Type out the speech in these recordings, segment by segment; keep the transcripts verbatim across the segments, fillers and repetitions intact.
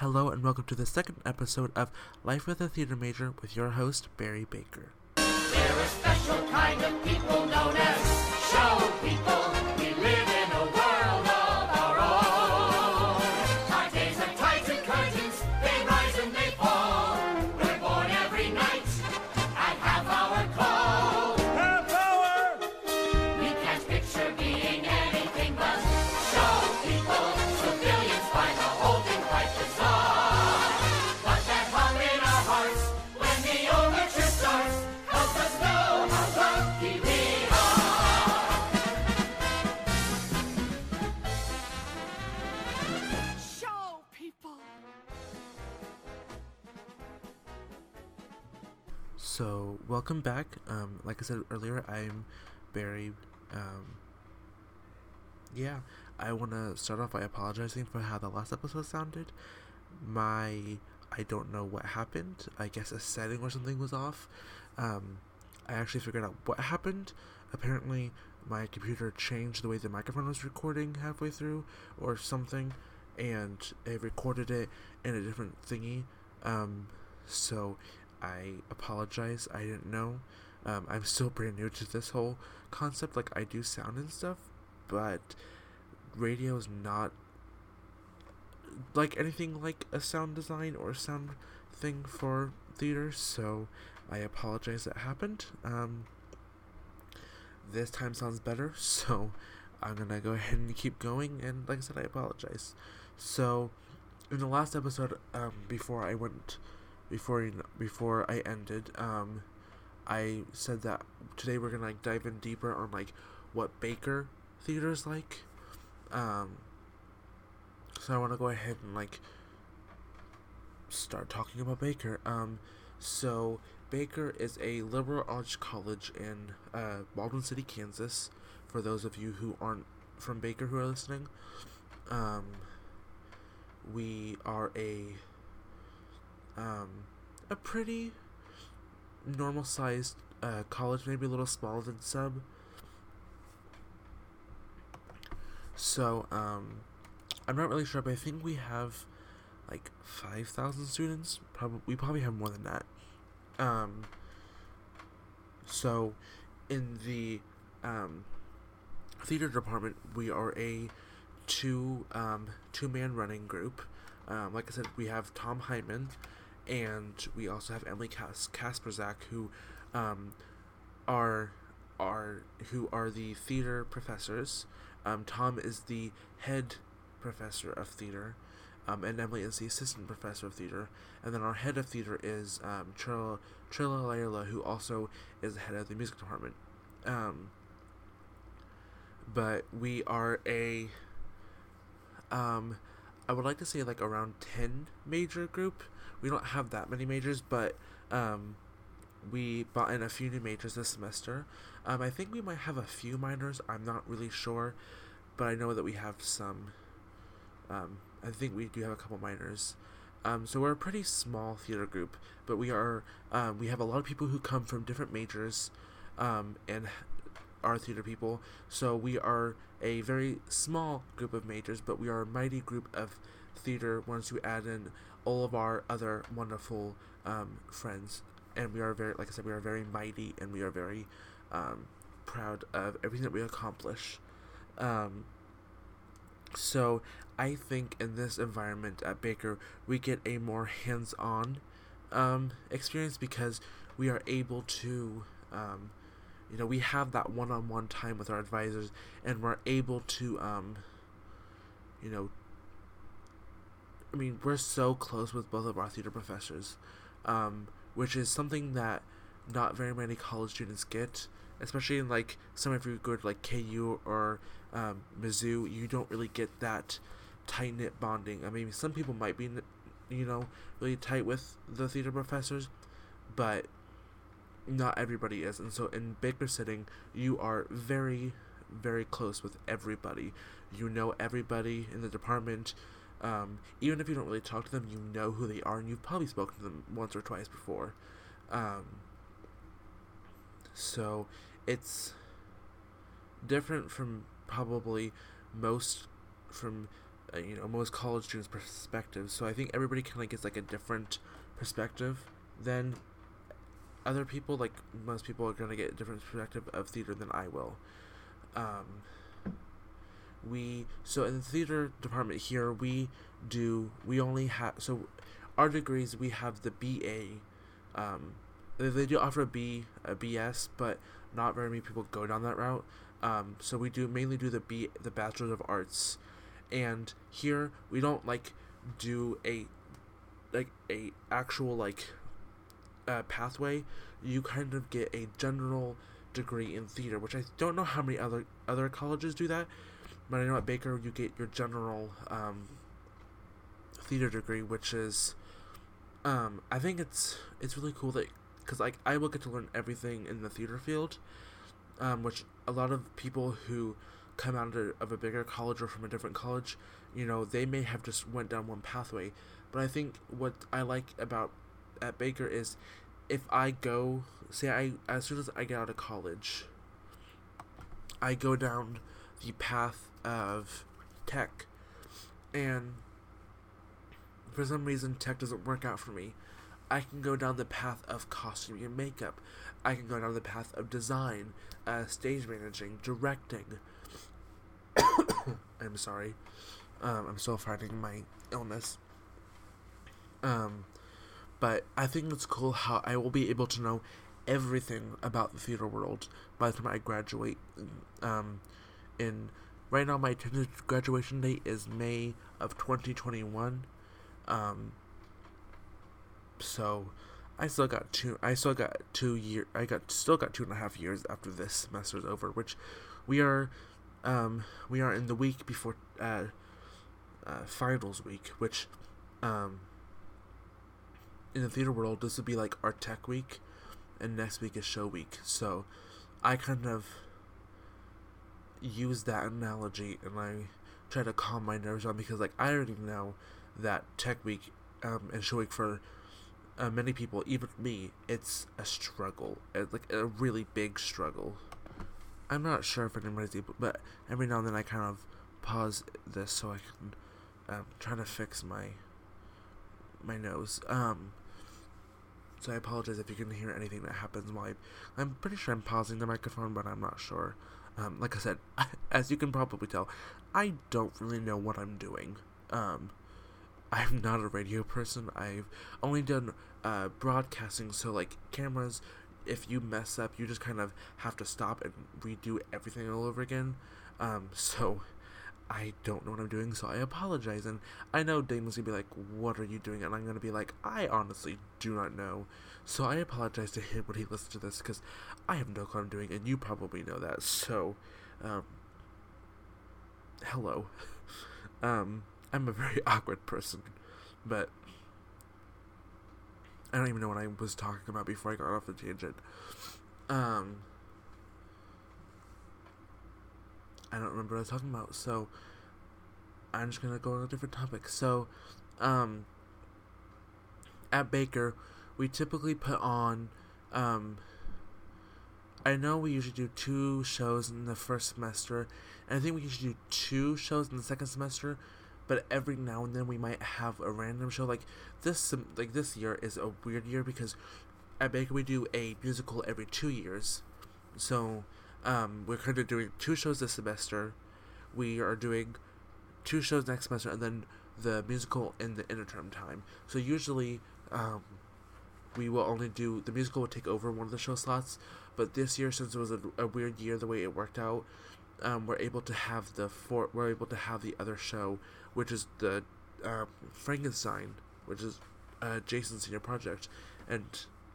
Hello and welcome to the second episode of Life with a Theater Major with your host, Barry Baker. We're a special kind of people known as show people. We live in a world of our own. Our days are tides and curtains, they rise and they fall. We're born every night and have our call. Have power! We can't picture being anything but show people. Civilians find the whole thing quite bizarre. But that hum in our hearts when the overture starts helps us know how lucky we are. Show people. So, welcome back. Um, like I said earlier, I'm Barry. Um, yeah, I want to start off by apologizing for how the last episode sounded. My, I don't know what happened. I guess a setting or something was off. Um, I actually figured out what happened. Apparently, my computer changed the way the microphone was recording halfway through or something, and it recorded it in a different thingy. Um, so I apologize. I didn't know. Um, I'm still brand new to this whole concept. Like, I do sound and stuff, but radio is not like anything like a sound design or sound thing for theater, so I apologize that happened. Um, this time sounds better, so I'm gonna go ahead and keep going, and like I said, I apologize. So, in the last episode, um, before I went, before you know, before I ended, um, I said that today we're gonna like dive in deeper on like what Baker theater is like. Um, so I want to go ahead and like start talking about Baker. Um, so Baker is a liberal arts college in uh, Baldwin City, Kansas. For those of you who aren't from Baker who are listening, um, we are a um, a pretty normal sized uh, college, maybe a little smaller than Sub. So, um, I'm not really sure, but I think we have like five thousand students. Probably, we probably have more than that. Um, so, in the um, theater department, we are a two um, two man running group. Um, like I said, we have Tom Hyman, and we also have Emily Kas- Kasperzak, who um, are are who are the theater professors. Um, Tom is the head professor of theater, um, and Emily is the assistant professor of theater. And then our head of theater is um, Trilla Trilla Layla, who also is the head of the music department. Um, but we are a, um, I would like to say like around ten major group. We don't have that many majors, but um, we brought in a few new majors this semester. Um, I think we might have a few minors. I'm not really sure, but I know that we have some. Um, I think we do have a couple minors. Um, so we're a pretty small theater group, but we are. Um, we have a lot of people who come from different majors, um, and are theater people. So we are a very small group of majors, but we are a mighty group of theater once you add in all of our other wonderful um, friends. And we are very, like I said, we are very mighty, and we are very um, proud of everything that we accomplish. Um, so I think in this environment at Baker, we get a more hands-on um, experience because we are able to, um, you know, we have that one-on-one time with our advisors, and we're able to, um, you know, I mean, we're so close with both of our theater professors, um, which is something that not very many college students get, especially in like some of you go to like K U or um, Mizzou. You don't really get that tight knit bonding. I mean, some people might be, you know, really tight with the theater professors, but not everybody is. And so in Baker sitting, you are very, very close with everybody. You know everybody in the department. Um, even if you don't really talk to them, you know who they are, and you've probably spoken to them once or twice before. Um, so it's different from probably most from uh, you know, most college students' perspective. So I think everybody kind of gets like a different perspective than other people. Like most people are gonna get a different perspective of theater than I will. Um, we so in the theater department here we do we only have so our degrees we have the B A. Um, they, they do offer a B a B S, but not very many people go down that route. Um, so we do mainly do the B the Bachelor of Arts, and here we don't like do a like a actual like uh, pathway. You kind of get a general degree in theater, which I don't know how many other other colleges do that, but I know at Baker you get your general um, theater degree, which is um, I think it's it's really cool that because like I will get to learn everything in the theater field, um, which a lot of people who come out of, of a bigger college or from a different college, you know, they may have just went down one pathway. But I think what I like about at Baker is if I go, say I, as soon as I get out of college, I go down the path of tech, and for some reason tech doesn't work out for me, I can go down the path of costume and makeup. I can go down the path of design, uh, stage managing, directing. I'm sorry. Um, I'm still fighting my illness. Um, but I think it's cool how I will be able to know everything about the theater world by the time I graduate. Um, in right now, my intended graduation date is May of twenty twenty-one. Um, so I still got two. I still got two year. I got still got two and a half years after this semester is over, which we are. Um, we are in the week before uh, uh, finals week, which um, in the theater world, this would be like our tech week, and next week is show week. So I kind of use that analogy, and I try to calm my nerves down because, like, I already know that tech week um, and show week for uh, many people, even me, it's a struggle, it's like a really big struggle. I'm not sure if anybody's able, but every now and then I kind of pause this so I can um, try to fix my my nose. Um, so I apologize if you can hear anything that happens while I, I'm pretty sure I'm pausing the microphone, but I'm not sure. Um, like I said, as you can probably tell, I don't really know what I'm doing. Um, I'm not a radio person. I've only done uh, broadcasting, so like cameras. If you mess up, you just kind of have to stop and redo everything all over again. Um, so I don't know what I'm doing, so I apologize. And I know Damon's gonna be like, "What are you doing?" And I'm gonna be like, "I honestly do not know." So I apologize to him when he listens to this because I have no clue what I'm doing, and you probably know that. So, um, hello. um, I'm a very awkward person, but I don't even know what I was talking about before I got off the tangent. Um, I don't remember what I was talking about, so I'm just gonna go on a different topic. So, um, at Baker, we typically put on, um, I know we usually do two shows in the first semester, and I think we usually do two shows in the second semester. But every now and then we might have a random show. Like this, like this year is a weird year because at Baker we do a musical every two years. So um, we're kind of doing two shows this semester. We are doing two shows next semester, and then the musical in the interterm time. So usually um, we will only do the musical will take over one of the show slots. But this year, since it was a, a weird year the way it worked out, um, we're able to have the four. We're able to have the other show, which is the um, Frankenstein, which is uh, Jason's senior project, and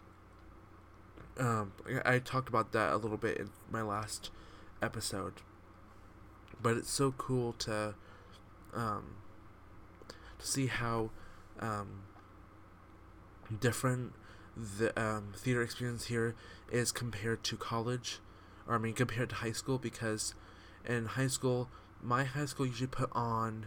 um, I, I talked about that a little bit in my last episode. But it's so cool to um, to see how um, different the um, theater experience here is compared to college, or I mean compared to high school, because in high school, my high school usually put on,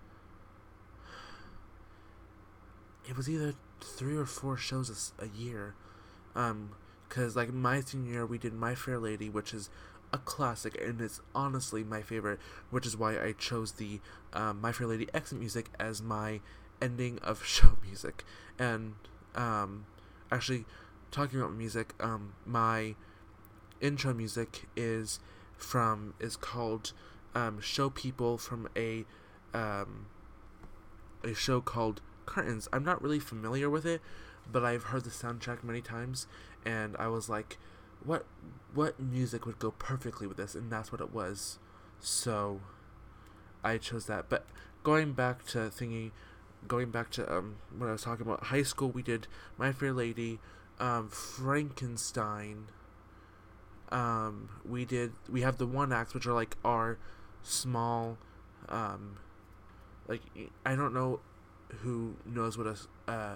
it was either three or four shows a, a year, um, because like my senior year we did My Fair Lady, which is a classic, and it's honestly my favorite, which is why I chose the um, My Fair Lady exit music as my ending of show music. And um, actually, talking about music, um, my intro music is from is called um, Show People from a um, a show called Curtains. I'm not really familiar with it, but I've heard the soundtrack many times, and I was like, what what music would go perfectly with this? And that's what it was. So I chose that. But going back to thingy, going back to um when I was talking about high school, we did My Fair Lady, um, Frankenstein. Um, we did we have the one acts, which are like our small, um, like I don't know who knows what a uh.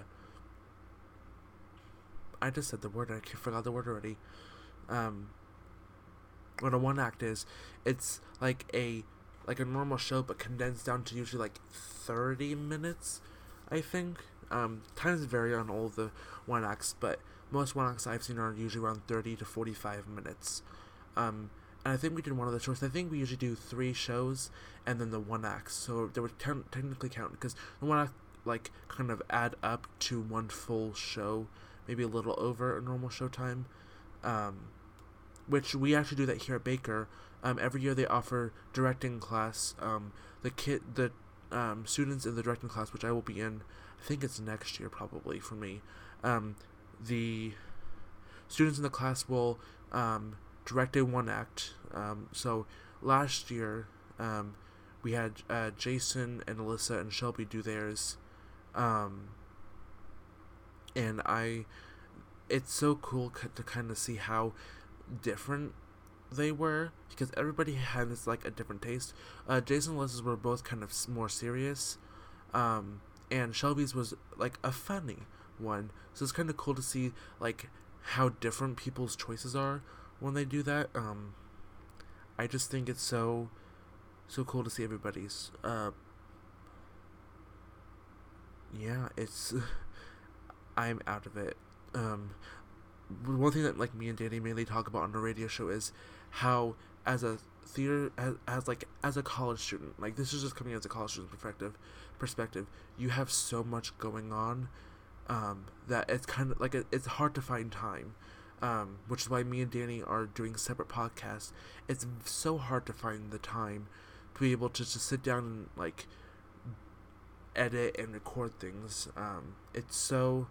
I just said the word. I forgot the word already. Um, what a one act is, it's like a like a normal show, but condensed down to usually like thirty minutes, I think. Um, times vary on all the one acts, but most one acts I've seen are usually around thirty to forty-five minutes. Um, and I think we did one of the shows. I think we usually do three shows and then the one act. So they would te- technically count because the one act like kind of add up to one full show, maybe a little over a normal show time. Um, which we actually do that here at Baker. Um, every year they offer directing class. Um, the kid, the um, students in the directing class, which I will be in, I think it's next year probably for me. Um, the students in the class will um, direct a one act. Um, so last year um, we had uh, Jason and Alyssa and Shelby do theirs, um, and I. It's so cool to kind of see how different they were, because everybody has like a different taste. Uh, Jason and Alyssa's were both kind of more serious, um, and Shelby's was like a funny one. So it's kind of cool to see like how different people's choices are when they do that. Um, I just think it's so so cool to see everybody's. Uh, yeah, it's I'm out of it. Um, one thing that like me and Danny mainly talk about on the radio show is how as a theater as, as like as a college student, like this is just coming as a college student perspective perspective you have so much going on, um, that it's kind of like a, it's hard to find time, um, which is why me and Danny are doing separate podcasts. It's so hard to find the time to be able to just sit down and like edit and record things. Um, it's so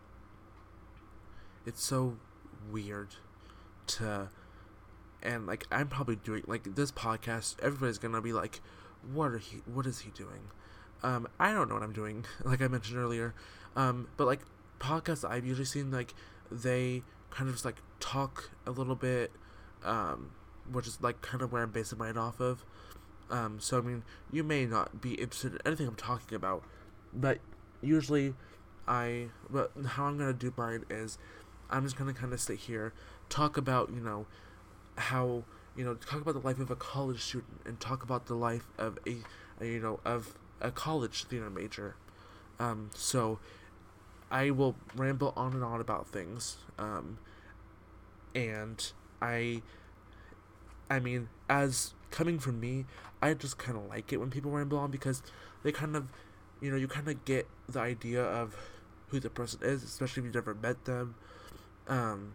It's so weird to, and like I'm probably doing like this podcast. Everybody's gonna be like, "What are he? What is he doing?" Um, I don't know what I'm doing, like I mentioned earlier. Um, but like podcasts I've usually seen, like they kind of just like talk a little bit, um, which is like kind of where I'm basing mine off of. Um, so I mean, you may not be interested in anything I'm talking about, but usually, I but how I'm gonna do mine is. I'm just going to kind of sit here, talk about, you know, how, you know, talk about the life of a college student and talk about the life of a, a you know, of a college theater major. Um, so I will ramble on and on about things. Um, and I, I mean, as coming from me, I just kind of like it when people ramble on because they kind of, you know, you kind of get the idea of who the person is, especially if you've never met them. Um,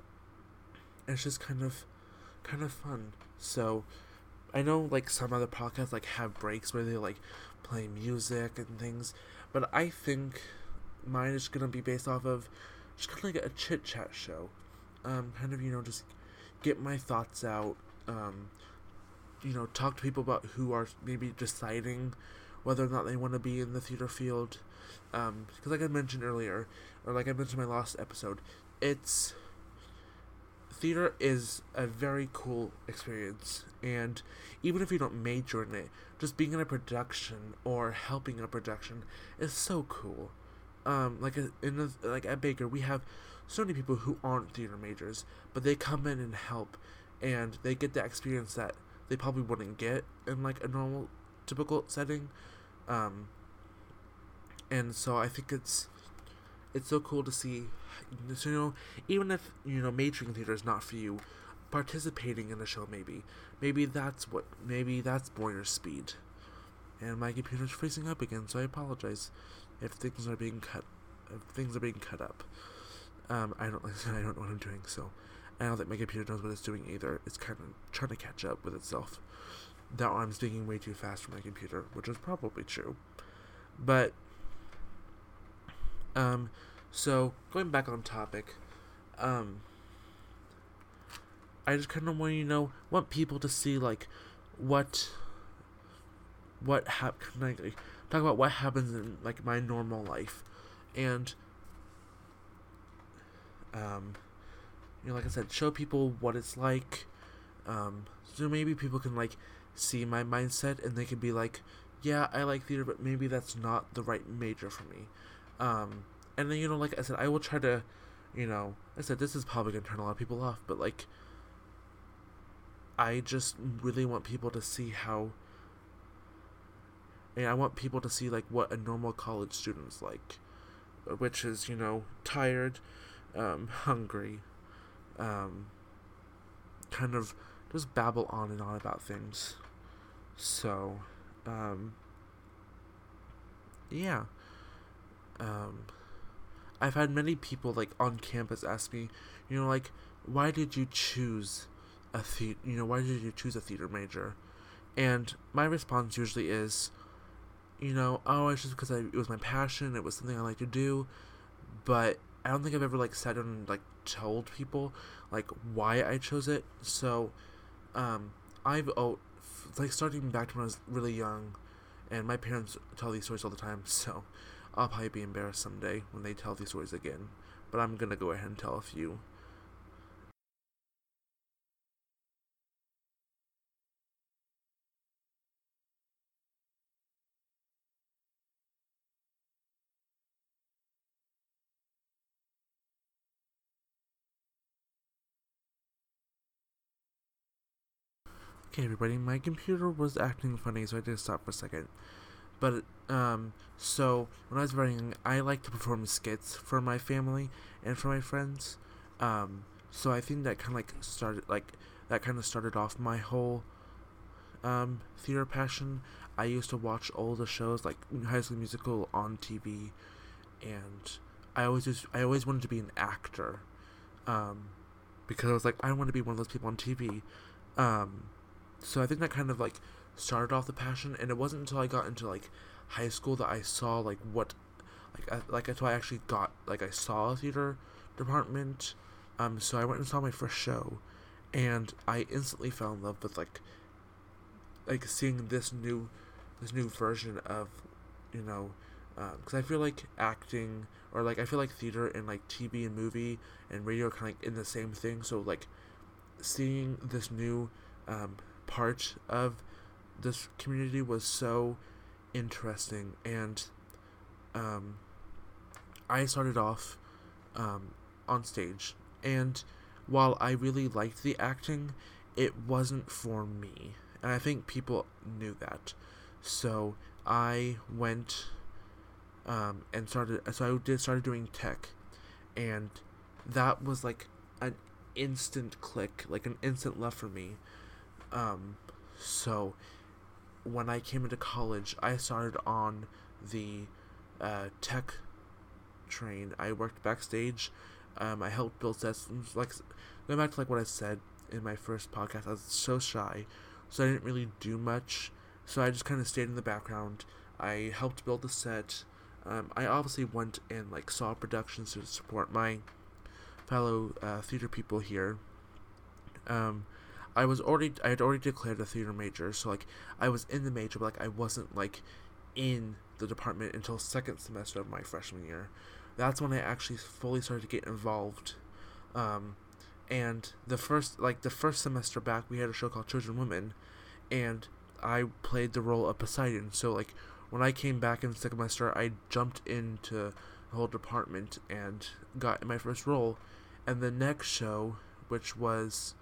it's just kind of, kind of fun. So, I know like some other podcasts like have breaks where they like play music and things, but I think mine is gonna be based off of just kind of like a chit chat show. Um, kind of you know just get my thoughts out. Um, you know talk to people about who are maybe deciding whether or not they want to be in the theater field. Um, because like I mentioned earlier, or like I mentioned in my last episode. It's theater is a very cool experience, and even if you don't major in it, just being in a production or helping a production is so cool. Um, like a, in a, like at Baker, we have so many people who aren't theater majors, but they come in and help, and they get the experience that they probably wouldn't get in like a normal, typical setting. Um, and so I think it's. It's so cool to see, so, you know, even if, you know, majoring in theater is not for you, participating in a show. Maybe, maybe that's what. Maybe that's Boyner Speed. And my computer's freezing up again, so I apologize if things are being cut. If things are being cut up. Um, I don't. I don't know what I'm doing. So, I don't think my computer knows what it's doing either. It's kind of trying to catch up with itself. That I'm speaking way too fast for my computer, which is probably true. But, um, so going back on topic, um, I just kind of want you know want people to see like what what hap- like, talk about what happens in like my normal life, and um, you know, like I said, show people what it's like, um, so maybe people can like see my mindset and they can be like, yeah, I like theater, but maybe that's not the right major for me. Um, and then, you know, like I said, I will try to, you know, I said this is probably going to turn a lot of people off, but like, I just really want people to see how, and I want people to see like what a normal college student's like, which is, you know, tired, um, hungry, um, kind of just babble on and on about things. So, um, yeah. Um, I've had many people, like, on campus ask me, you know, like, why did you choose a the- you know, why did you choose a theater major? And my response usually is, you know, oh, it's just because I, it was my passion, it was something I like to do, but I don't think I've ever, like, sat down and, like, told people, like, why I chose it. So, um, I've, oh, f- like, starting back to when I was really young, and my parents tell these stories all the time, so I'll probably be embarrassed someday when they tell these stories again, but I'm gonna go ahead and tell a few. Okay, everybody, my computer was acting funny, so I did stop for a second. But, um, so, when I was very young, I liked to perform skits for my family and for my friends. Um, so I think that kind of, like, started, like, that kind of started off my whole, um, theater passion. I used to watch all the shows, like, High School Musical on T V, and I always just, I always wanted to be an actor, um, because I was like, I want to be one of those people on T V. Um, so I think that kind of, like, started off the passion, and it wasn't until I got into, like, high school that I saw, like, what, like, I, like, until I actually got, like, I saw a theater department. Um, so I went and saw my first show, and I instantly fell in love with, like, like, seeing this new, this new version of, you know, because um, I feel like acting, or, like, I feel like theater and, like, T V and movie and radio are kind of, like, in the same thing, so, like, seeing this new, um, part of this community was so interesting, and um, I started off um, on stage, and while I really liked the acting, it wasn't for me, and I think people knew that. So I went um, and started. So I did started doing tech, and that was like an instant click, like an instant love for me. Um, so when I came into college, I started on the uh, tech train. I worked backstage. Um, I helped build sets. Like, going back to like what I said in my first podcast, I was so shy, so I didn't really do much. So I just kind of stayed in the background. I helped build the set. Um, I obviously went and like saw productions to support my fellow uh, theater people here. Um, I was already I had already declared a theater major, so like I was in the major, but like I wasn't like in the department until second semester of my freshman year. That's when I actually fully started to get involved. Um, and the first like the first semester back, we had a show called Children Women, and I played the role of Poseidon. So like when I came back in the second semester, I jumped into the whole department and got my first role. And the next show, which was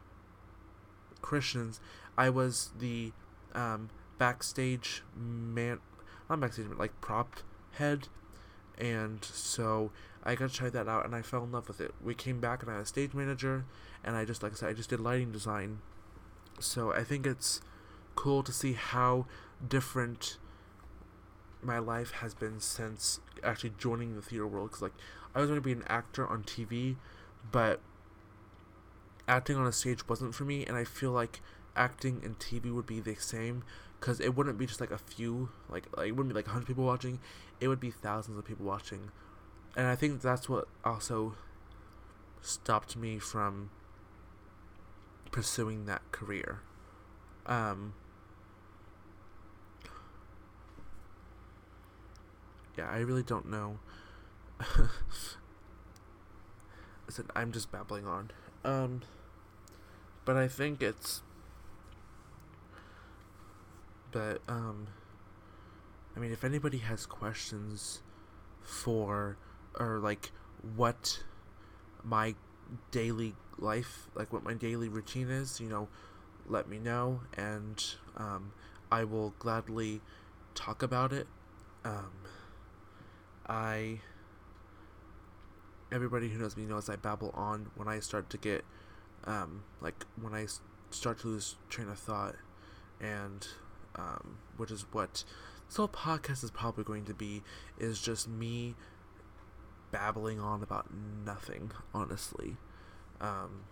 Christians, I was the um, backstage man, not backstage, but like prop head, And so I got to try that out, and I fell in love with it. We came back, and I had a stage manager, and I just, like I said, I just did lighting design. So I think it's cool to see how different my life has been since actually joining the theater world. Because, like, I was going to be an actor on T V, but acting on a stage wasn't for me, and I feel like acting in T V would be the same, because it wouldn't be just like a few, like, like it wouldn't be like a hundred people watching, it would be thousands of people watching. And I think that's what also stopped me from pursuing that career. Um, yeah, I really don't know. Listen, I'm just babbling on. Um, but I think it's, but, um, I mean, if anybody has questions for, or, like, what my daily life, like, what my daily routine is, you know, let me know, and, um, I will gladly talk about it. Um, I, everybody who knows me knows I babble on when I start to get, um, like, when I start to lose train of thought, and, um, which is what this whole podcast is probably going to be, is just me babbling on about nothing, honestly. Um,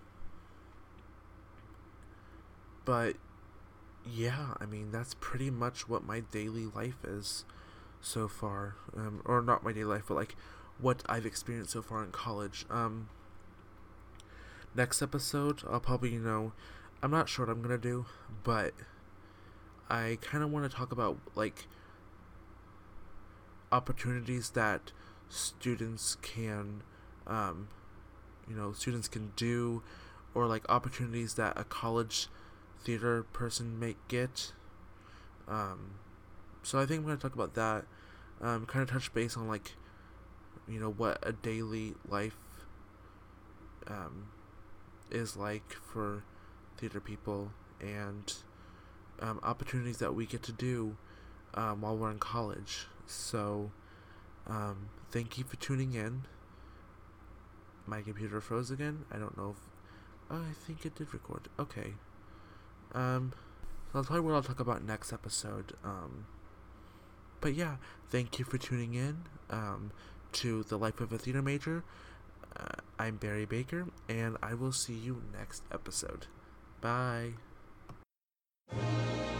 but, yeah, I mean, that's pretty much what my daily life is so far, um, or not my daily life, but, like, what I've experienced so far in college. Um, next episode, I'll probably, you know, I'm not sure what I'm gonna do, but I kind of want to talk about, like, opportunities that students can, um, you know, students can do, or, like, opportunities that a college theater person may get. Um, so I think I'm going to talk about that, um, kind of touch base on, like, you know, what a daily life, um, is like for theater people, and, um, opportunities that we get to do, um, while we're in college. So, um, thank you for tuning in. My computer froze again. I don't know if, oh, I think it did record. Okay. Um, so that's probably what I'll talk about next episode. Um, but yeah, thank you for tuning in, um, to The Life of a Theater Major. Uh, I'm Barry Baker, and I will see you next episode. Bye.